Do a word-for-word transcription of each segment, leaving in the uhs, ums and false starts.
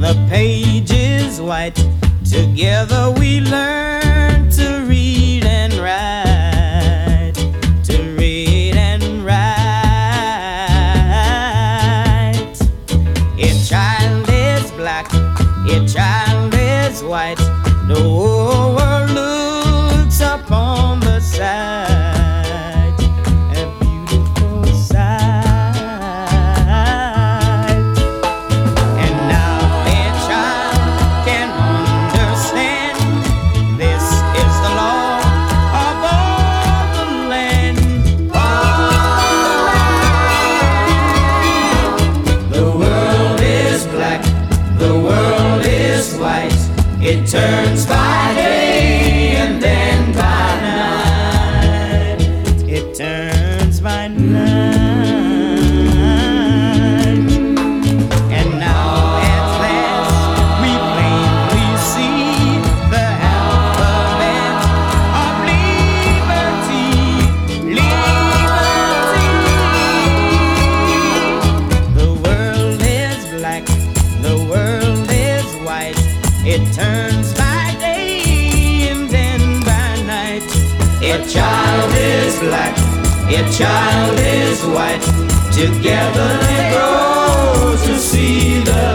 the page is white. Together we learn to read and write, to read and write. A child is black, a child is white. The whole world looks upon the sight, a beautiful sight. And now a child can understand this is the law of all the land. All the world is black, the world is white. It turns by day and then by night. It turns by night. And now at last we plainly see the alphabet of liberty, liberty. The world is black, the world is white. It turns by day and then by night. A child is black, a child is white. Together they grow to see the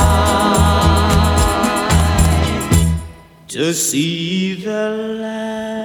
light, to see the light.